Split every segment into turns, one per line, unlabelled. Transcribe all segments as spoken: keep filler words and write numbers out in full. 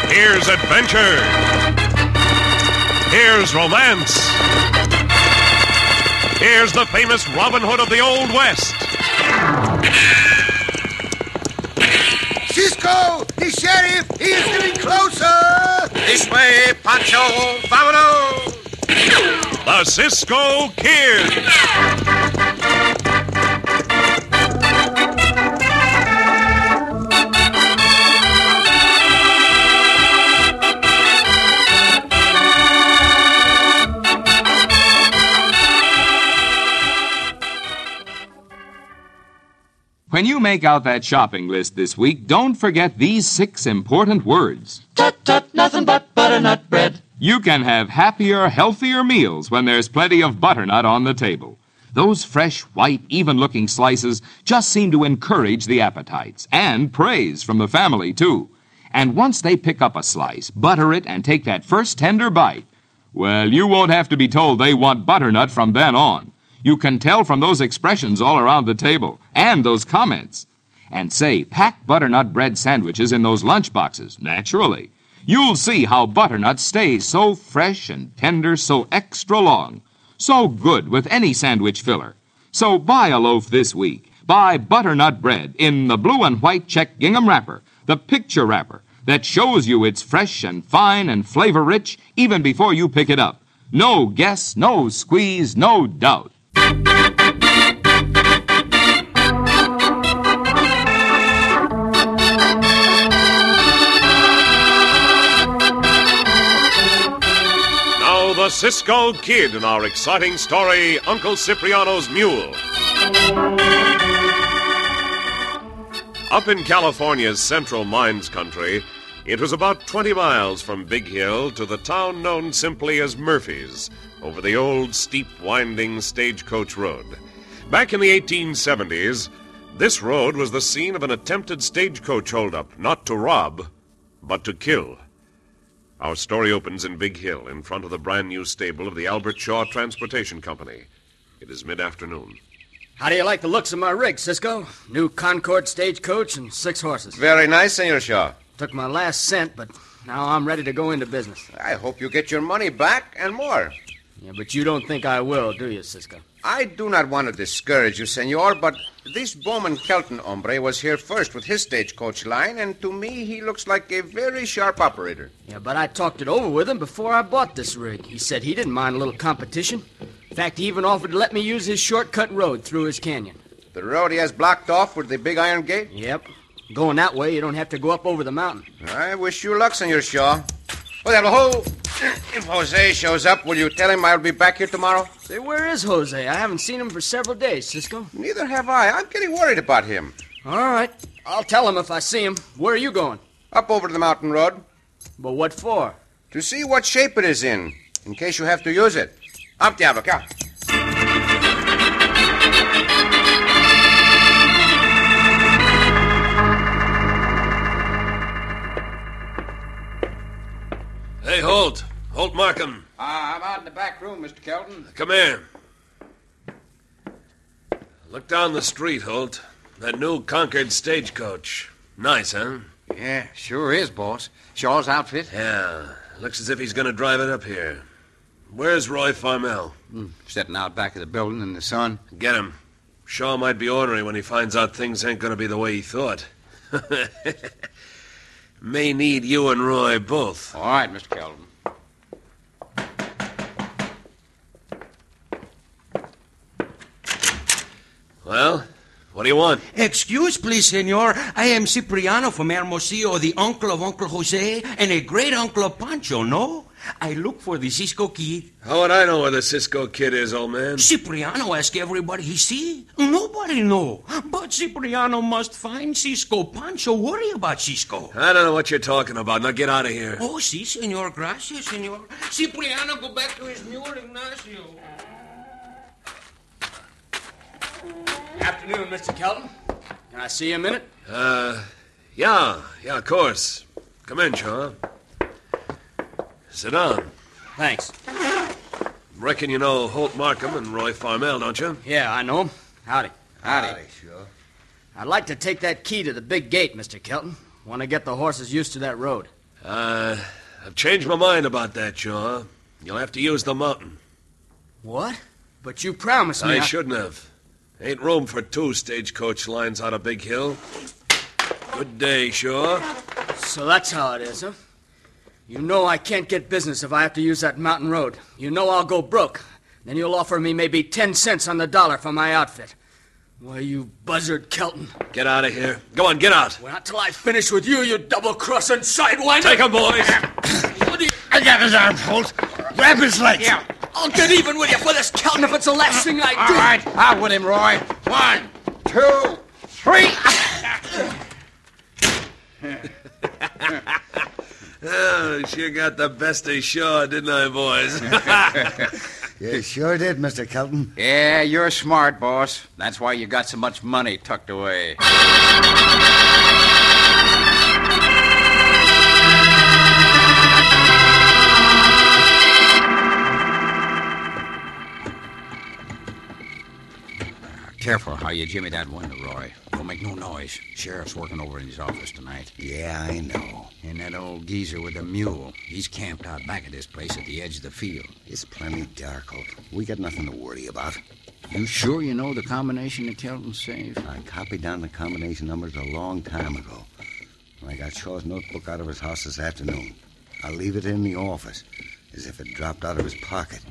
Here's adventure. Here's romance. Here's the famous Robin Hood of the Old West.
Cisco, the sheriff, he is getting closer.
This way, Pancho, vámonos.
The Cisco Kid.
When you make out that shopping list this week, don't forget these six important words.
Tut, tut, nothing but butternut bread.
You can have happier, healthier meals when there's plenty of butternut on the table. Those fresh, white, even-looking slices just seem to encourage the appetites, and praise from the family, too. And once they pick up a slice, butter it, and take that first tender bite, well, you won't have to be told they want butternut from then on. You can tell from those expressions all around the table, and those comments. And say, pack butternut bread sandwiches in those lunch boxes, naturally. You'll see how butternut stays so fresh and tender, so extra long. So good with any sandwich filler. So buy a loaf this week. Buy butternut bread in the blue and white check gingham wrapper, the picture wrapper, that shows you it's fresh and fine and flavor-rich even before you pick it up. No guess, no squeeze, no doubt.
Now the Cisco Kid in our exciting story, Uncle Cipriano's Mule. Up in California's central mines country, it was about twenty miles from Big Hill to the town known simply as Murphy's, over the old, steep, winding stagecoach road. Back in the eighteen seventies, this road was the scene of an attempted stagecoach holdup, not to rob, but to kill. Our story opens in Big Hill, in front of the brand-new stable of the Albert Shaw Transportation Company. It is mid-afternoon.
How do you like the looks of my rig, Cisco? New Concord stagecoach and six horses.
Very nice, Senor Shaw.
Took my last cent, but now I'm ready to go into business.
I hope you get your money back and more.
Yeah, but you don't think I will, do you, Cisco?
I do not want to discourage you, senor, but this Bowman Kelton hombre was here first with his stagecoach line, and to me he looks like a very sharp operator.
Yeah, but I talked it over with him before I bought this rig. He said he didn't mind a little competition. In fact, he even offered to let me use his shortcut road through his canyon.
The road he has blocked off with the big iron gate?
Yep. Going that way, you don't have to go up over the mountain.
I wish you luck, Senor Shaw. Oh, there, ho! If Jose shows up, will you tell him I'll be back here tomorrow?
Say, where is Jose? I haven't seen him for several days, Cisco.
Neither have I. I'm getting worried about him.
All right. I'll tell him if I see him. Where are you going?
Up over to the mountain road.
But what for?
To see what shape it is in, in case you have to use it. Up, Diablo, come.
Hey, Holt. Holt Markham.
Uh, I'm out in the back room, Mister Kelton.
Come here. Look down the street, Holt. That new Concord stagecoach. Nice, huh?
Yeah, sure is, boss. Shaw's outfit?
Yeah. Looks as if he's going to drive it up here. Where's Roy Farmell?
Mm, sitting out back of the building in the sun.
Get him. Shaw might be ornery when he finds out things ain't going to be the way he thought. May need you and Roy both.
All right, Mister Kelton.
Well, what do you want?
Excuse, please, senor. I am Cipriano from Hermosillo, the uncle of Uncle Jose and a great-uncle of Pancho, no? I look for the Cisco Kid.
How would I know where the Cisco Kid is, old man?
Cipriano ask everybody he see. Nobody know. But Cipriano must find Cisco. Pancho worry about Cisco.
I don't know what you're talking about. Now get out of here.
Oh, si, senor. Gracias, senor. Cipriano, go back to his mule, Ignacio.
Afternoon, Mister Kelton. Can I see you a minute?
Uh, yeah. Yeah, of course. Come in, Shaw. Sit down.
Thanks.
Reckon you know Holt Markham and Roy Farmell, don't you?
Yeah, I know him. Howdy.
Howdy.
Howdy, sure.
I'd like to take that key to the big gate, Mister Kelton. Want to get the horses used to that road.
Uh, I've changed my mind about that, Shaw. You'll have to use the mountain.
What? But you promised me
I shouldn't have. Ain't room for two stagecoach lines out of Big Hill. Good day, Shaw.
So that's how it is, huh? You know I can't get business if I have to use that mountain road. You know I'll go broke. Then you'll offer me maybe ten cents on the dollar for my outfit. Why, you buzzard Kelton.
Get out of here. Go on, get out.
Well, not till I finish with you, you double-crossing sidewinder.
Take him, boys.
What do you...
I got his arms, Holt. Grab his legs.
Yeah, I'll get even with you for this, Kelton, if it's the last thing I do.
All right, out with him, Roy. One, two, three.
Oh, sure got the best of Shaw, didn't I, boys?
You sure did, Mister Kelton.
Yeah, you're smart, boss. That's why you got so much money tucked away. Careful how you jimmy that window, Roy. Don't make no noise. Sheriff's working over in his office tonight.
Yeah, I know.
And that old geezer with the mule, he's camped out back of this place at the edge of the field.
It's plenty dark, Holt. We got nothing to worry about.
You sure you know the combination to Kelton's safe?
I copied down the combination numbers a long time ago. I got Shaw's notebook out of his house this afternoon. I'll leave it in the office, as if it dropped out of his pocket.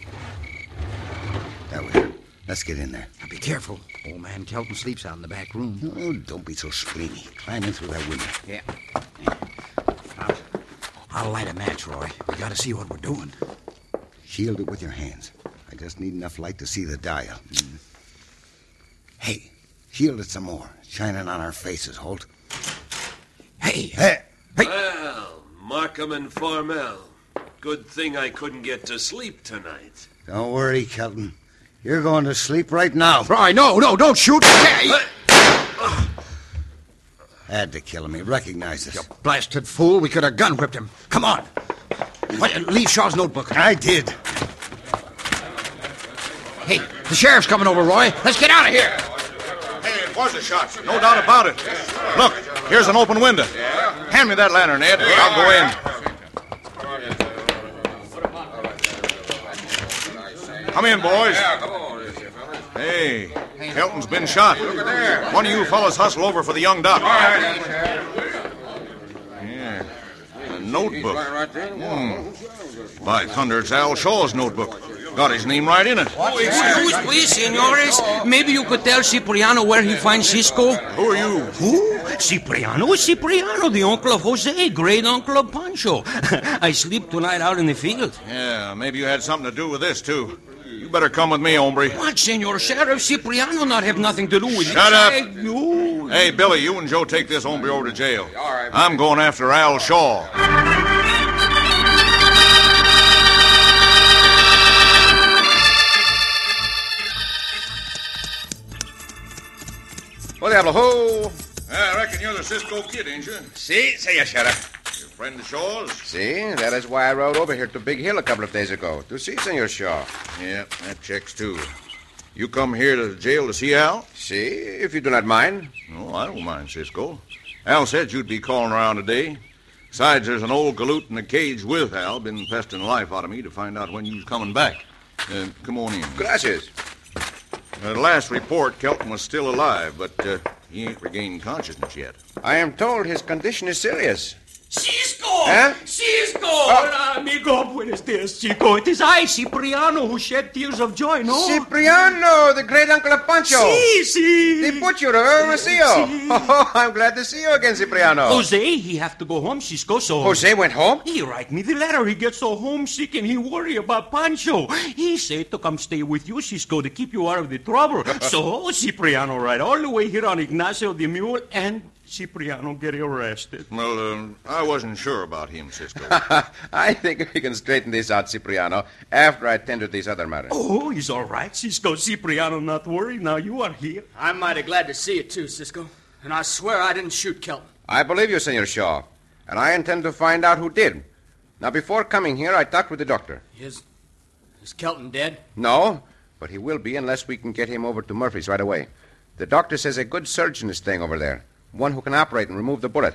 That way. Let's get in there.
Now be careful. Old man Kelton sleeps out in the back room.
Oh, don't be so spleeny. Climb in through that window.
Yeah. I'll, I'll light a match, Roy. We gotta see what we're doing.
Shield it with your hands. I just need enough light to see the dial. Mm. Hey, shield it some more. Shining on our faces, Holt.
Hey!
Hey! Hey!
Well, Markham and Formell. Good thing I couldn't get to sleep tonight.
Don't worry, Kelton. You're going to sleep right now.
Roy, no, no, don't shoot. Hey!
Had to kill him. He recognized us.
You blasted fool. We could have gun whipped him. Come on. Wait, leave Shaw's notebook.
I did.
Hey, the sheriff's coming over, Roy. Let's get out of here.
Hey, it was a shot. No doubt about it. Look, here's an open window. Hand me that lantern, Ed. I'll go in. Come in, boys. Hey, Kelton's been shot. One of you fellas hustle over for the young doc. Yeah, a notebook. Hmm. By thunder, it's Al Shaw's notebook. Got his name right in it.
Oh, excuse please, senores. Maybe you could tell Cipriano where he finds Cisco?
Who are you?
Who? Cipriano? Cipriano, the uncle of Jose, great uncle of Pancho. I sleep tonight out in the field.
Yeah, maybe you had something to do with this, too. You better come with me, hombre.
What, Senor Sheriff? Cipriano not have nothing to do with it.
Shut up.
I, you...
Hey, Billy, you and Joe take this hombre over to jail. I'm going after Al Shaw.
Well, Diablo, ho!
I reckon you're the Cisco Kid, ain't you?
See, say ya, Sheriff.
Your friend of Shaw's?
See, that is why I rode over here to Big Hill a couple of days ago, to see Senor Shaw.
Yeah, that checks, too. You come here to the jail to see Al?
See, if you do not mind.
No, I don't mind, Cisco. Al said you'd be calling around today. Besides, there's an old galoot in the cage with Al, been pestering the life out of me to find out when you was coming back. Uh, come on in.
Gracias.
At last report, Kelton was still alive, but uh, he ain't regained consciousness yet.
I am told his condition is serious.
Cisco!
Huh?
Cisco!
Oh.
Hola, amigo. Buenos dias, Chico. It is I, Cipriano, who shed tears of joy, no?
Cipriano, the great uncle of Pancho.
Si, si.
The butcher of Hermosillo.
Si.
Oh, I'm glad to see you again, Cipriano.
Jose, he have to go home, Cisco, so...
Jose went home?
He write me the letter. He gets so homesick and he worry about Pancho. He say to come stay with you, Cisco, to keep you out of the trouble. So, Cipriano ride all the way here on Ignacio the Mule and... Cipriano get arrested.
Well, uh, I wasn't sure about him, Cisco.
I think we can straighten this out, Cipriano, after I tend to these other matters.
Oh, he's all right, Cisco. Cipriano, not worry. Now you are here.
I'm mighty glad to see you, too, Cisco. And I swear I didn't shoot Kelton.
I believe you, Senor Shaw. And I intend to find out who did. Now, before coming here, I talked with the doctor.
Is... is Kelton dead?
No, but he will be unless we can get him over to Murphy's right away. The doctor says a good surgeon is staying over there. One who can operate and remove the bullet.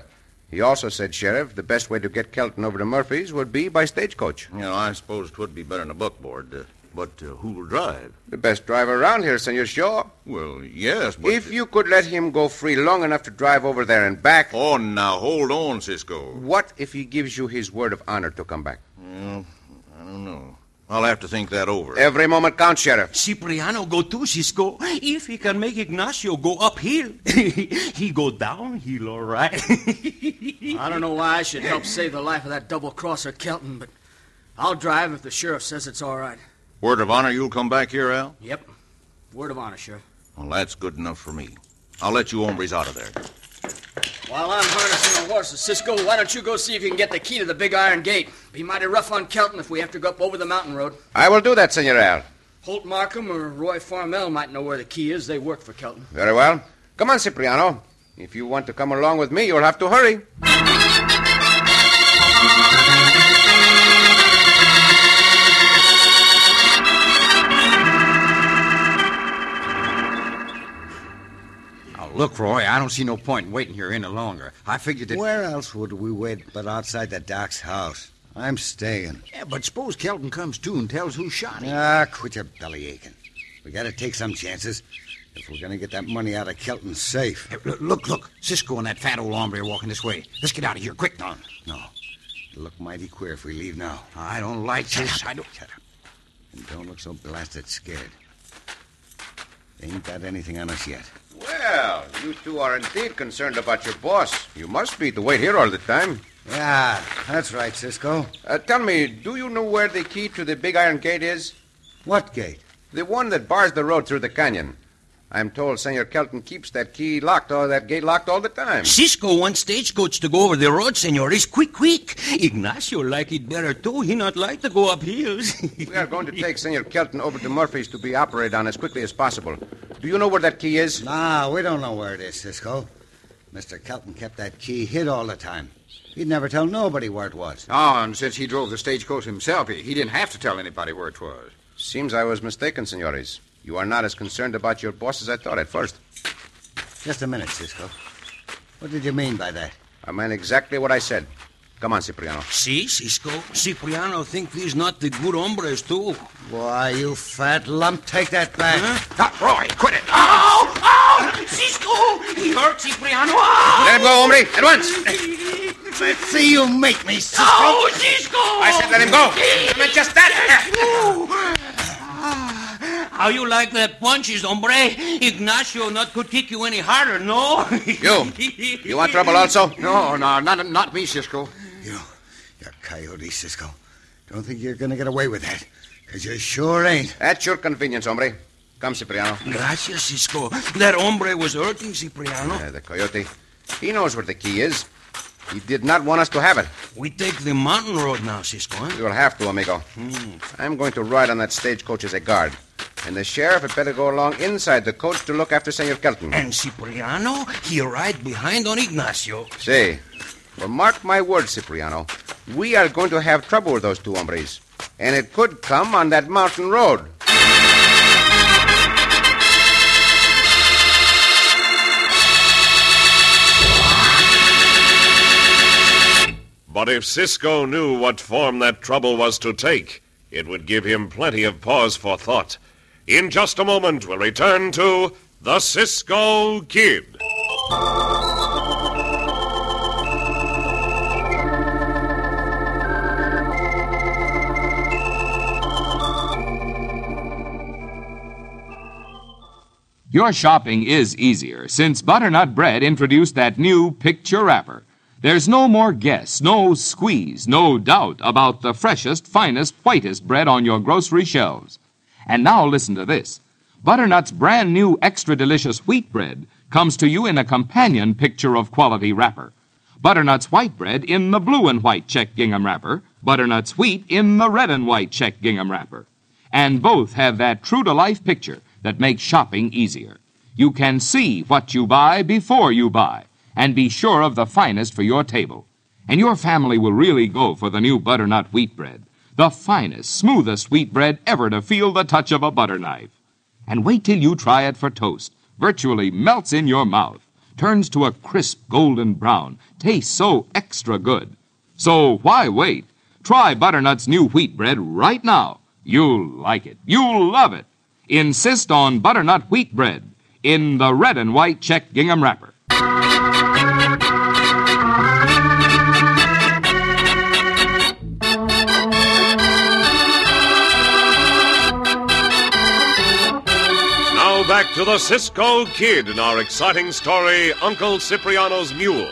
He also said, Sheriff, the best way to get Kelton over to Murphy's would be by stagecoach.
You know, I suppose 'twould be better than a buckboard. Uh, but uh, who'll drive?
The best driver around here, Senor Shaw.
Well, yes, but...
If you could let him go free long enough to drive over there and back...
Oh, now, hold on, Cisco.
What if he gives you his word of honor to come back?
Well, I don't know. I'll have to think that over.
Every moment counts, Sheriff.
Cipriano go too, Cisco. If he can make Ignacio go uphill, he go downhill, all right.
I don't know why I should help save the life of that double-crosser Kelton, but I'll drive if the sheriff says it's all right.
Word of honor you'll come back here, Al?
Yep. Word of honor, Sheriff.
Well, that's good enough for me. I'll let you hombres out of there.
While I'm harnessing the horses, Cisco, why don't you go see if you can get the key to the big iron gate? Be mighty rough on Kelton if we have to go up over the mountain road.
I will do that, Senor Al.
Holt Markham or Roy Farmell might know where the key is. They work for Kelton.
Very well. Come on, Cipriano. If you want to come along with me, you'll have to hurry.
Look, Roy, I don't see no point in waiting here any longer. I figured that...
Where else would we wait but outside the doc's house? I'm staying.
Yeah, but suppose Kelton comes to and tells who shot him.
Ah, quit your belly aching. We gotta take some chances if we're gonna get that money out of Kelton's safe.
Hey, look, look. Cisco and that fat old hombre are walking this way. Let's get out of here quick, Don.
No. It'll look mighty queer if we leave now.
I don't like
Shut
this.
up.
I don't...
Shut up. And don't look so blasted scared. They ain't got anything on us yet.
Well, you two are indeed concerned about your boss. You must be to wait here all the time.
Yeah, that's right, Cisco.
Uh, tell me, do you know where the key to the big iron gate is?
What gate?
The one that bars the road through the canyon. I'm told Senor Kelton keeps that key locked, or that gate locked all the time.
Cisco wants stagecoach to go over the road, senores. Quick, quick. Ignacio like it better, too. He not like to go up hills.
We are going to take Senor Kelton over to Murphy's to be operated on as quickly as possible. Do you know where that key is?
Nah, we don't know where it is, Cisco. Mister Kelton kept that key hid all the time. He'd never tell nobody where it was.
Oh, and since he drove the stagecoach himself, he, he didn't have to tell anybody where it was.
Seems I was mistaken, senores. You are not as concerned about your boss as I thought at first.
Just a minute, Cisco. What did you mean by that?
I meant exactly what I said. Come on, Cipriano.
See, Cisco? Cipriano think these not the good hombres, too.
Why, you fat lump, take that back.
Huh? Ah, Roy, quit it. Ow! Ow! Cisco! He hurt Cipriano. Ow!
Let him go, hombre, at once.
Let's see you make me, Cisco.
Oh, Cisco!
I said let him go. I meant just that.
How you like that punches, hombre? Ignacio not could kick you any harder, no?
You. You want trouble also?
No, no, not, not me, Cisco.
You, you coyote, Cisco. Don't think you're going to get away with that, because you sure ain't.
At your convenience, hombre. Come, Cipriano.
Gracias, Cisco. That hombre was hurting Cipriano.
Uh, the coyote. He knows where the key is. He did not want us to have it.
We take the mountain road now, Cisco, huh?
We will have to, amigo.
Hmm.
I'm going to ride on that stagecoach as a guard. And the sheriff had better go along inside the coach to look after Senor Kelton.
And Cipriano, he ride behind on Ignacio.
Say, well, mark my words, Cipriano. We are going to have trouble with those two hombres. And it could come on that mountain road.
But if Cisco knew what form that trouble was to take, it would give him plenty of pause for thought. In just a moment, we'll return to The Cisco Kid.
Your shopping is easier since Butternut Bread introduced that new picture wrapper. There's no more guess, no squeeze, no doubt about the freshest, finest, whitest bread on your grocery shelves. And now listen to this. Butternut's brand new extra delicious wheat bread comes to you in a companion picture of quality wrapper. Butternut's white bread in the blue and white check gingham wrapper, Butternut's wheat in the red and white check gingham wrapper. And both have that true-to-life picture that makes shopping easier. You can see what you buy before you buy, and be sure of the finest for your table. And your family will really go for the new Butternut wheat bread, the finest, smoothest wheat bread ever to feel the touch of a butter knife. And wait till you try it for toast. Virtually melts in your mouth. turns to a crisp golden brown, tastes so extra good. So why wait? Try Butternut's new wheat bread right now. You'll like it. You'll love it. Insist on Butternut wheat bread in the red and white check gingham wrapper.
Now back to the Cisco Kid in our exciting story, Uncle Cipriano's Mule.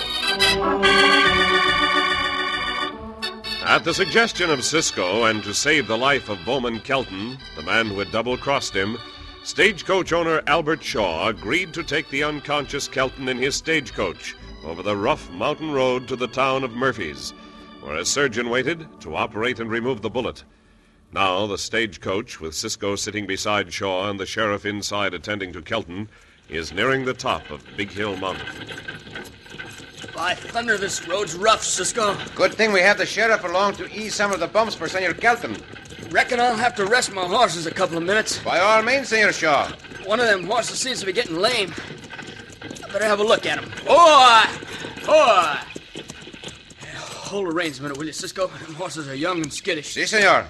At the suggestion of Cisco, and to save the life of Bowman Kelton, the man who had double-crossed him, stagecoach owner Albert Shaw agreed to take the unconscious Kelton in his stagecoach over the rough mountain road to the town of Murphy's, where a surgeon waited to operate and remove the bullet. Now the stagecoach, with Cisco sitting beside Shaw and the sheriff inside attending to Kelton, is nearing the top of Big Hill Mountain.
By thunder, this road's rough, Cisco.
Good thing we have the sheriff along to ease some of the bumps for Senor Kelton.
Reckon I'll have to rest my horses a couple of minutes.
By all means, Senor Shaw.
One of them horses seems to be getting lame. I better have a look at him. Oh! Oh! Hold the reins a minute, will you, Cisco? Them horses are young and skittish.
Si, senor.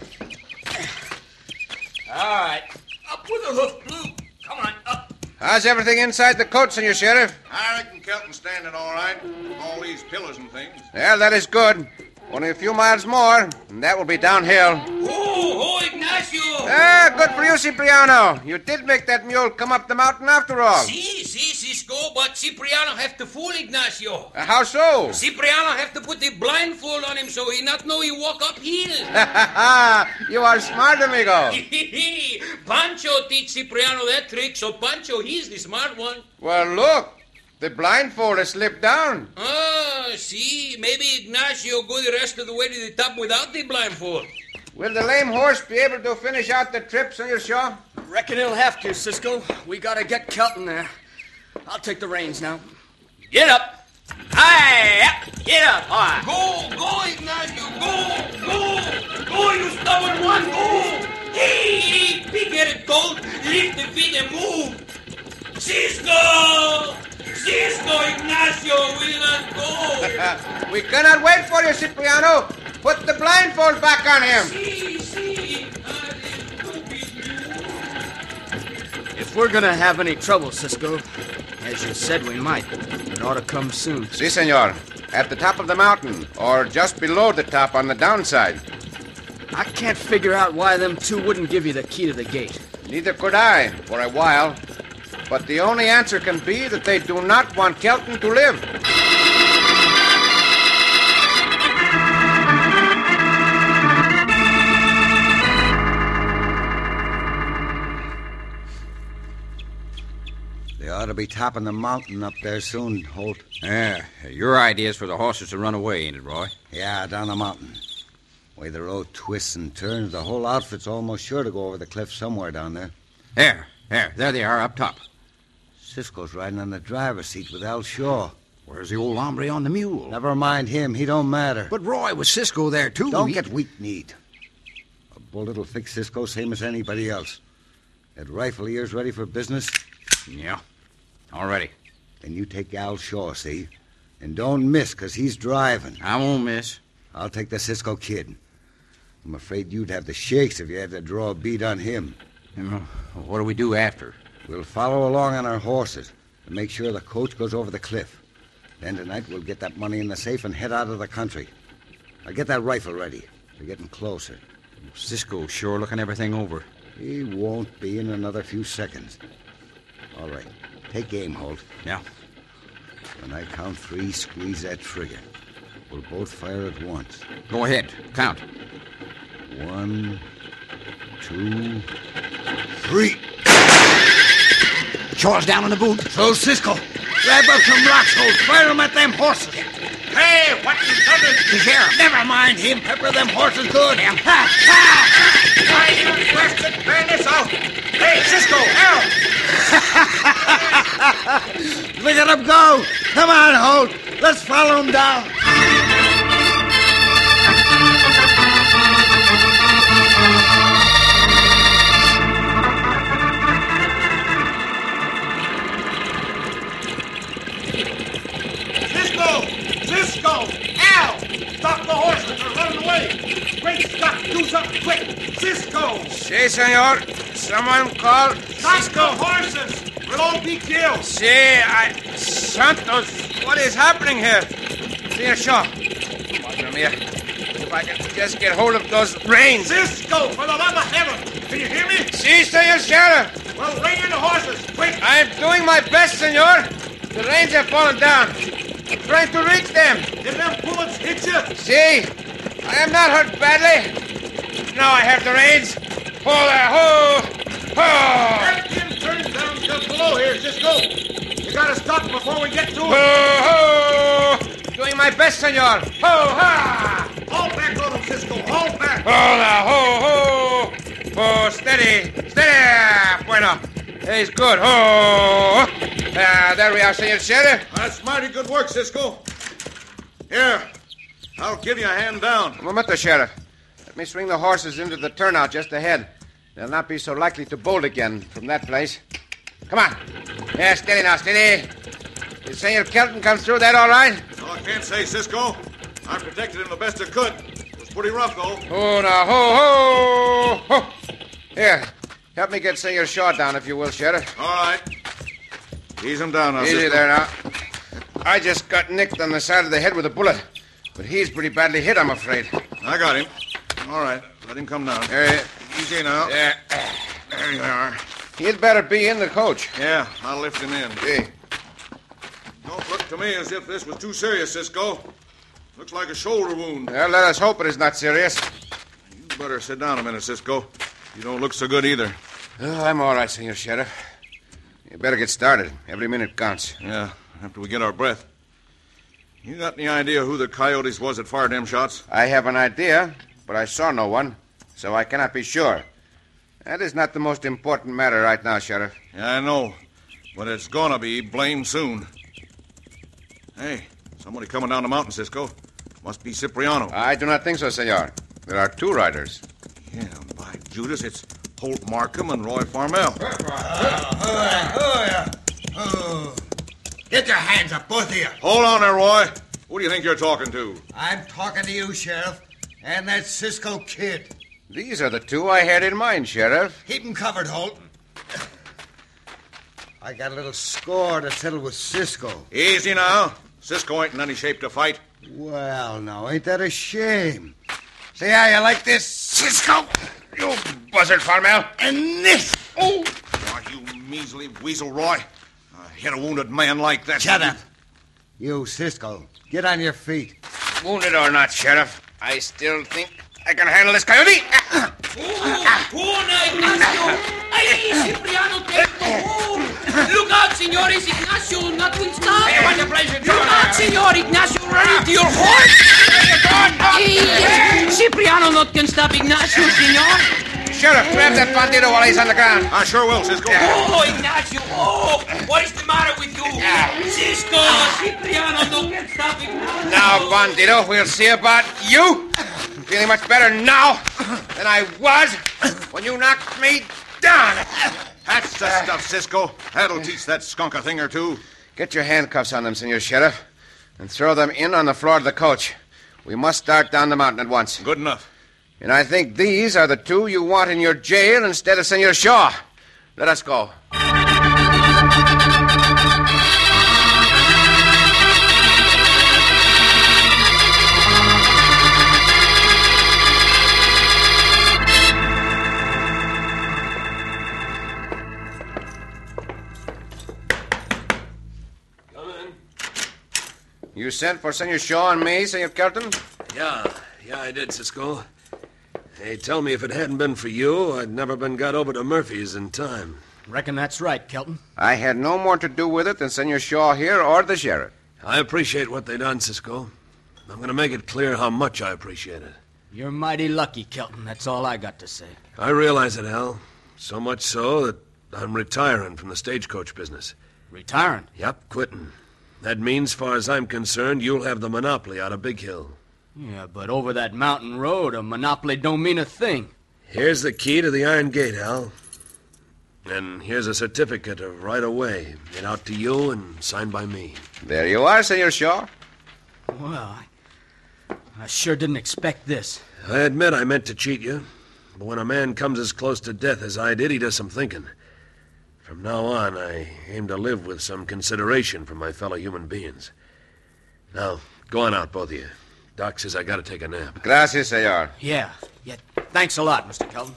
All right. Up with the hoof, Blue. Come on, up.
How's everything inside the coach, Senor Sheriff?
I reckon Kelton's standing all right. All these pillars and things.
Well, that is good. Only a few miles more, and that will be downhill.
Oh, oh, Ignacio!
Ah, good for you, Cipriano. You did make that mule come up the mountain after all.
Si, si, Cisco, but Cipriano have to fool Ignacio.
Uh, how so?
Cipriano have to put the blindfold on him so he not know he walk uphill.
You are smart, amigo.
Pancho teach Cipriano that trick, so Pancho, he's the smart one.
Well, look. The blindfold has slipped down.
Ah, see, maybe Ignacio go the rest of the way to the top without the blindfold.
Will the lame horse be able to finish out the trip, Senor Shaw?
Reckon he'll have to, Cisco. We gotta get Kelton there. I'll take the reins now. Get up! Hi! Get up! All right.
Go, go, Ignacio, go, go, go, you stubborn one, go! Hey, hey, big-headed colt, lift the feet and move! Cisco! Cisco, Ignacio will not go.
We cannot wait for you, Cipriano. Put the blindfold back on him.
Si, si.
If we're gonna have any trouble, Cisco, as you said we might, it ought to come soon.
Si, senor. At the top of the mountain, or just below the top on the downside.
I can't figure out why them two wouldn't give you the key to the gate.
Neither could I, for a while. But the only answer can be that they do not want Kelton to live.
They ought to be topping the mountain up there soon, Holt.
Yeah, your idea is for the horses to run away, ain't it, Roy?
Yeah, down the mountain. The way the road twists and turns, the whole outfit's almost sure to go over the cliff somewhere down there.
There, there, there they are up top.
Cisco's riding on the driver's seat with Al Shaw.
Where's the old hombre on the mule?
Never mind him. He don't matter.
But Roy, with Cisco there, too.
Don't
he...
get weak-kneed. A bullet will fix Cisco same as anybody else. That rifle ear's ready for business?
Yeah, all ready.
Then you take Al Shaw, see? And don't miss, because he's driving.
I won't miss.
I'll take the Cisco Kid. I'm afraid you'd have the shakes if you had to draw a bead on him.
You know, what do we do after?
We'll follow along on our horses and make sure the coach goes over the cliff. Then tonight we'll get that money in the safe and head out of the country. I'll get that rifle ready. We're getting closer.
Cisco's sure looking everything over.
He won't be in another few seconds. All right. Take aim, Holt.
Yeah.
When I count three, squeeze that trigger. We'll both fire at once.
Go ahead. Count.
One, two, three.
Shaw's down in the boot.
So, Cisco, grab up some rocks, Holt. Fire them at them horses.
Hey, what in thunder?
The sheriff. Never mind him. Pepper them horses good. Ha, ha.
Why, you bastard, burn this out. Hey, Cisco, help!
Look at them go. Come on, Holt. Let's follow them down.
Cisco! Cisco! Al! Stop the horses! They're running away! Great Scott! Do something quick! Cisco!
Si, senor. Someone call
Stop
Cisco.
the horses! We'll all be killed!
Si, I... Santos, what is happening here? Senor Shaw. Madre mia. If I can just get hold of those reins.
Cisco, for the love of heaven! Can you hear me?
Si, senor Sheriff.
Well, rein in the horses, quick!
I'm doing my best, senor. The reins have fallen down. I'm trying to reach them.
Did them bullets hit you?
Si, I am not hurt badly. Now I have the reins. Pull there, ho! Ho!
That pin turns down just below here, Cisco. You gotta stop before we get to
Ho,
it.
ho! Doing my best, senor. Ho, ha!
All back on them, Cisco. All back.
Hold on, ho, ho! Ho, steady, steady! Bueno, he's good. Ho! Ah, there we are, senor sheriff.
That's mighty good work, Cisco. Here, I'll give you a hand down.
Un momento, sheriff. Let me swing the horses into the turnout just ahead. They'll not be so likely to bolt again from that place. Come on. Yeah, steady now, steady. Did Senor Kelton come through that all right?
Oh, I can't say, Cisco. I protected him the best I could. It was pretty rough, though.
Oh, now, ho, ho, ho. Here, help me get Senor Shaw down, if you will, Sheriff.
All right. Ease him down now,
Easy
Cisco.
there now. I just got nicked on the side of the head with a bullet, but he's pretty badly hit, I'm afraid.
I got him. All right, let him come down.
Uh,
Easy now.
Yeah.
There you are.
He'd better be in the coach.
Yeah, I'll lift him in.
Hey.
Don't look to me as if this was too serious, Cisco. Looks like a shoulder wound.
Well, let us hope it is not serious.
You better sit down a minute, Cisco. You don't look so good either.
Oh, I'm all right, Senor Sheriff. You better get started. Every minute counts.
Yeah, after we get our breath. You got any idea who the coyotes was that fired them shots?
I have an idea, but I saw no one, so I cannot be sure. That is not the most important matter right now, Sheriff.
Yeah, I know, but it's gonna be blamed soon. Hey, somebody coming down the mountain, Cisco. Must be Cipriano.
I do not think so, Senor. There are two riders.
Yeah, by Judas, it's Holt Markham and Roy Farmell.
Get your hands up, both of you.
Hold on there, Roy. Who do you think you're talking to?
I'm talking to you, Sheriff, and that Cisco kid.
These are the two I had in mind, Sheriff.
Keep him covered, Holt.
I got a little score to settle with Cisco.
Easy now. Cisco ain't in any shape to fight.
Well, now, ain't that a shame?
See how you like this, Cisco? You buzzard, Farmell.
And this.
Oh! Why, you measly weasel, Roy. I hit a wounded man like that.
Shut up.
You, Cisco, get on your feet.
Wounded or not, Sheriff, I still think I can handle this coyote.
Oh, Una Ignacio! Ay, Cipriano, take the hold! Look out, senores. Ignacio not will stop.
Hey, what's your pleasure,
Look out, senor. Ignacio, run into your horse. Hey, Cipriano not can stop Ignacio, senor.
Sheriff, grab that bandito while he's on the ground.
I sure will, Cisco.
Oh, Ignacio, oh, what is the matter with you? Cisco, Cipriano, don't get stop Ignacio.
Now, bandito, we'll see about you. I'm feeling much better now than I was when you knocked me down.
That's the stuff, Cisco. That'll teach that skunk a thing or two.
Get your handcuffs on them, Senor Sheriff, and throw them in on the floor of the coach. We must start down the mountain at once.
Good enough.
And I think these are the two you want in your jail instead of Senor Shaw. Let us go.
Come in.
You sent for Senor Shaw and me, Senor Kelton?
Yeah, yeah, I did, Cisco. Hey, tell me if it hadn't been for you, I'd never been got over to Murphy's in time.
Reckon that's right, Kelton.
I had no more to do with it than Senor Shaw here or the sheriff.
I appreciate what they done, Cisco. I'm going to make it clear how much I appreciate it.
You're mighty lucky, Kelton. That's all I got to say.
I realize it, Al. So much so that I'm retiring from the stagecoach business.
Retiring?
Yep, quitting. That means, far as I'm concerned, you'll have the monopoly out of Big Hill.
Yeah, but over that mountain road, a monopoly don't mean a thing.
Here's the key to the Iron Gate, Al. And here's a certificate of right of way, made out to you and signed by me.
There you are, Senor Shaw.
Well, I, I sure didn't expect this.
I admit I meant to cheat you. But when a man comes as close to death as I did, he does some thinking. From now on, I aim to live with some consideration for my fellow human beings. Now, go on out, both of you. Doc says I gotta take a nap.
Gracias, senor.
Yeah, yeah. Thanks a lot, Mister Kelton.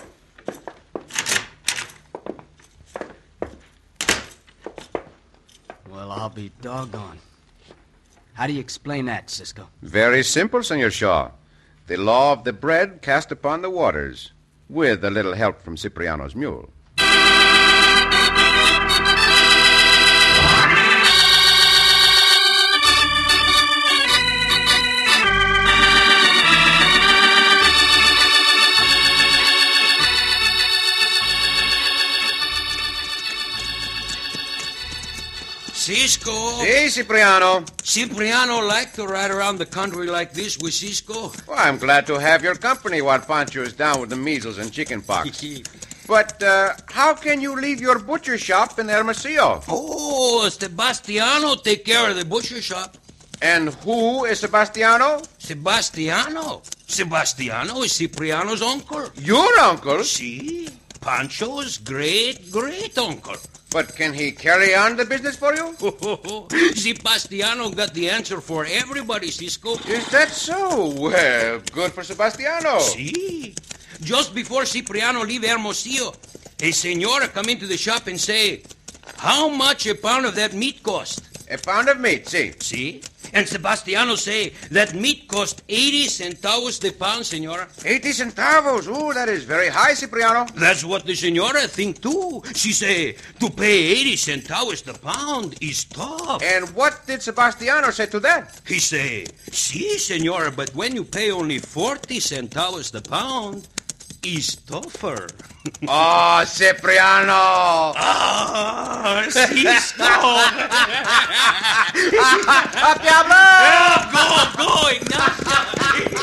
Well, I'll be doggone. How do you explain that, Cisco?
Very simple, Senor Shaw. The law of the bread cast upon the waters, with a little help from Cipriano's mule.
Cisco.
Si, Cipriano.
Cipriano like to ride around the country like this with Cisco.
Well, I'm glad to have your company while Pancho is down with the measles and chicken pox. But uh, how can you leave your butcher shop in Hermosillo?
Oh, Sebastiano take care of the butcher shop.
And who is Sebastiano?
Sebastiano. Sebastiano is Cipriano's uncle.
Your uncle?
Si. Pancho's great-great-uncle.
But can he carry on the business for you?
Sebastiano got the answer for everybody, Cisco.
Is that so? Well, good for Sebastiano.
Si. Just before Cipriano leave Hermosillo, a senora come into the shop and say, how much a pound of that meat cost?
A pound of meat, si.
Si. And Sebastiano say that meat cost eighty centavos the pound, senora.
eighty centavos? Oh, that is very high, Cipriano.
That's what the senora think, too. She say to pay eighty centavos the pound is tough.
And what did Sebastiano say to that?
He say, si, senora, but when you pay only forty centavos the pound, is tougher.
Oh, Cipriano!
Ah, Cisco!
Up, Diablo!
Yeah, go, go, Ignacio!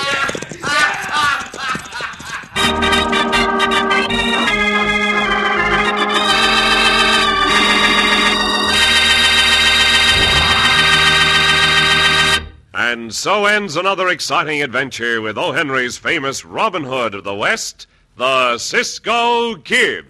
And so ends another exciting adventure with O. Henry's famous Robin Hood of the West, the Cisco Kid.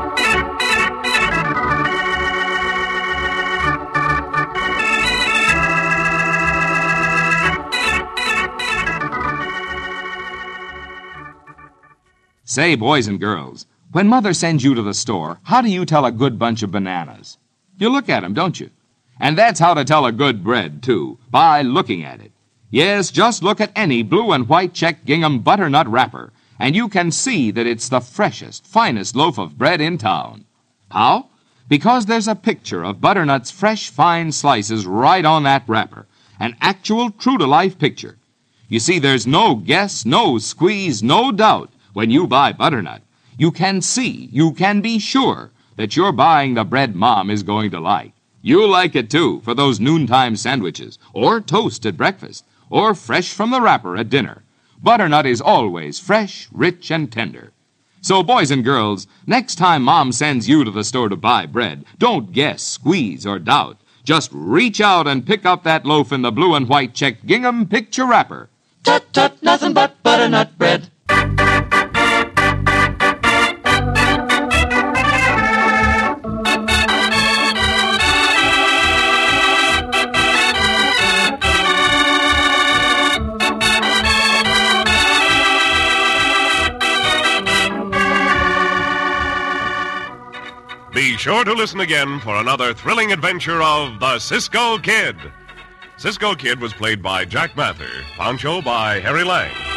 Say, boys and girls, when Mother sends you to the store, how do you tell a good bunch of bananas? You look at 'em, don't you? And that's how to tell a good bread, too, by looking at it. Yes, just look at any blue and white check gingham butternut wrapper, and you can see that it's the freshest, finest loaf of bread in town. How? Because there's a picture of butternut's fresh, fine slices right on that wrapper, an actual, true-to-life picture. You see, there's no guess, no squeeze, no doubt when you buy butternut. You can see, you can be sure that you're buying the bread Mom is going to like. You'll like it, too, for those noontime sandwiches, or toast at breakfast, or fresh from the wrapper at dinner. Butternut is always fresh, rich, and tender. So, boys and girls, next time Mom sends you to the store to buy bread, don't guess, squeeze, or doubt. Just reach out and pick up that loaf in the blue and white check gingham picture wrapper.
Tut, tut, nothing but butternut bread.
Be sure to listen again for another thrilling adventure of the Cisco Kid. Cisco Kid was played by Jack Mather, Pancho by Harry Lang.